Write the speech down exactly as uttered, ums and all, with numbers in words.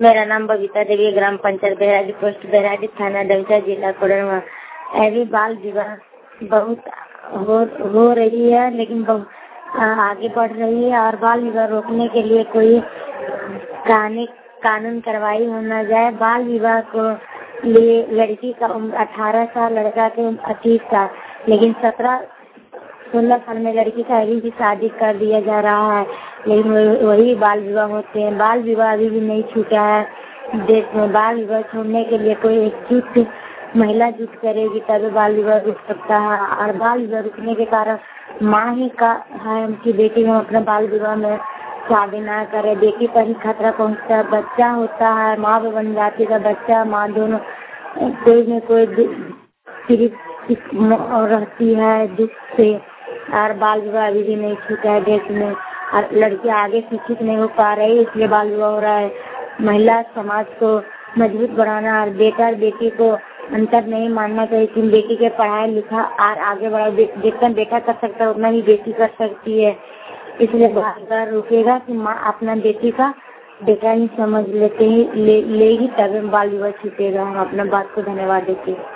मेरा नाम बबीता देवी, ग्राम पंचायत बहराजी, पोस्ट बहराजी, थाना डंचा, जिला कोडरमा। अभी बाल विवाह बहुत हो, हो रही है, लेकिन बहुत आगे बढ़ रही है और बाल विवाह रोकने के लिए कोई कानून कानून कार्रवाई होना जाए। बाल विवाह को लिए लड़की का उम्र अठारह साल, लड़का की उम्र पच्चीस साल, लेकिन सत्रह सोलह साल में लड़की का अभी भी शादी कर दिया जा रहा है, लेकिन वही बाल विवाह होते हैं। बाल विवाह अभी भी नहीं छूटा है देश में। बाल विवाह छोड़ने के लिए कोई एकजुट महिला जुट करेगी तभी बाल विवाह रुक सकता है, और बाल विवाह रुकने के कारण माँ ही का है उनकी बेटी में अपने बाल विवाह में शादी ना करे। बेटी पर ही खतरा पहुँचता है, बच्चा होता है, माँ भी बन जाती है, बच्चा माँ दोनों कोई न कोई रहती है दुख से। और बाल विवाह अभी भी नहीं छूटा है देश में, और लड़कियां आगे शिक्षित नहीं हो पा रही, इसलिए बाल विवाह हो रहा है। महिला समाज को मजबूत बनाना और बेटा और बेटी को अंतर नहीं मानना चाहिए कि बेटी के पढ़ाई लिखा और आगे बढ़ा, जितना बेटा कर सकता है उतना ही बेटी कर सकती है। इसलिए बाल विवाह रुकेगा कि माँ अपना बेटी का बेटा ही समझ लेते ही ले, लेगी तभी बाल विवाह छूटेगा। हम अपना बात को धन्यवाद देते हैं।